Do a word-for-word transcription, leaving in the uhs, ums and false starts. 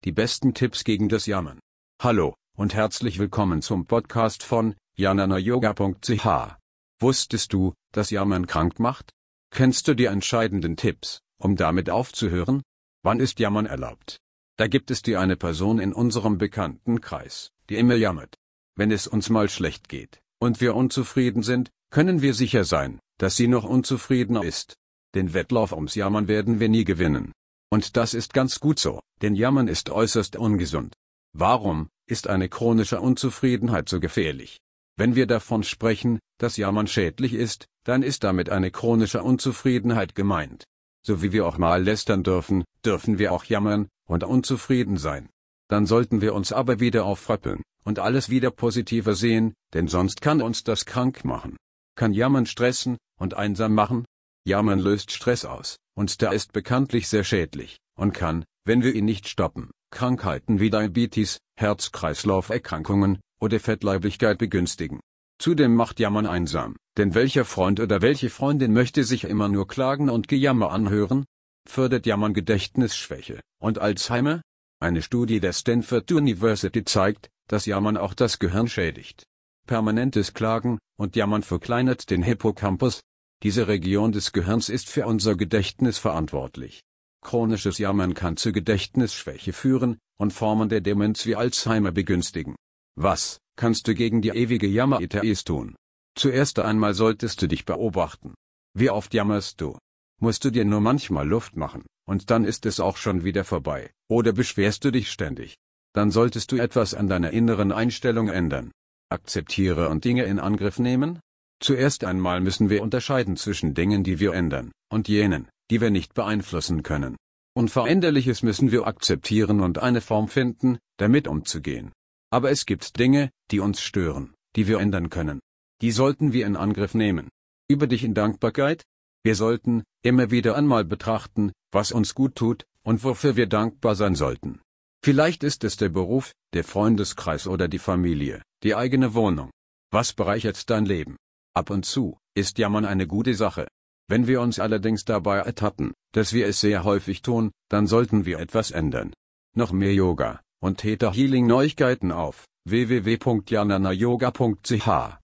die besten Tipps gegen das Jammern. Hallo und herzlich willkommen zum Podcast von janana yoga punkt c h. Wusstest du, dass Jammern krank macht? Kennst du die entscheidenden Tipps, um damit aufzuhören? Wann ist Jammern erlaubt? Da gibt es die eine Person in unserem Bekanntenkreis, die immer jammert. Wenn es uns mal schlecht geht und wir unzufrieden sind, können wir sicher sein, dass sie noch unzufriedener ist. Den Wettlauf ums Jammern werden wir nie gewinnen. Und das ist ganz gut so, denn Jammern ist äußerst ungesund. Warum ist eine chronische Unzufriedenheit so gefährlich? Wenn wir davon sprechen, dass Jammern schädlich ist, dann ist damit eine chronische Unzufriedenheit gemeint. So wie wir auch mal lästern dürfen, dürfen wir auch jammern und unzufrieden sein. Dann sollten wir uns aber wieder aufrappeln und alles wieder positiver sehen, denn sonst kann uns das krank machen. Kann Jammern stressen und einsam machen? Jammern löst Stress aus, und der ist bekanntlich sehr schädlich und kann, wenn wir ihn nicht stoppen, Krankheiten wie Diabetes, Herz-Kreislauf-Erkrankungen oder Fettleibigkeit begünstigen. Zudem macht Jammern einsam, denn welcher Freund oder welche Freundin möchte sich immer nur Klagen und Gejammer anhören? Fördert Jammern Gedächtnisschwäche und Alzheimer? Eine Studie der Stanford University zeigt, dass Jammern auch das Gehirn schädigt. Permanentes Klagen und Jammern verkleinert den Hippocampus. Diese Region des Gehirns ist für unser Gedächtnis verantwortlich. Chronisches Jammern kann zu Gedächtnisschwäche führen und Formen der Demenz wie Alzheimer begünstigen. Was kannst du gegen die ewige Jammer-Etais tun? Zuerst einmal solltest du dich beobachten. Wie oft jammerst du? Musst du dir nur manchmal Luft machen, und dann ist es auch schon wieder vorbei, oder beschwerst du dich ständig? Dann solltest du etwas an deiner inneren Einstellung ändern. Akzeptiere und Dinge in Angriff nehmen. Zuerst einmal müssen wir unterscheiden zwischen Dingen, die wir ändern, und jenen, die wir nicht beeinflussen können. Unveränderliches müssen wir akzeptieren und eine Form finden, damit umzugehen. Aber es gibt Dinge, die uns stören, die wir ändern können. Die sollten wir in Angriff nehmen. Übe dich in Dankbarkeit. Wir sollten immer wieder einmal betrachten, was uns gut tut und wofür wir dankbar sein sollten. Vielleicht ist es der Beruf, der Freundeskreis oder die Familie, die eigene Wohnung. Was bereichert dein Leben? Ab und zu ist Jammern eine gute Sache. Wenn wir uns allerdings dabei ertappen, dass wir es sehr häufig tun, dann sollten wir etwas ändern. Noch mehr Yoga und Theta Healing Neuigkeiten auf w w w punkt janana yoga punkt c h.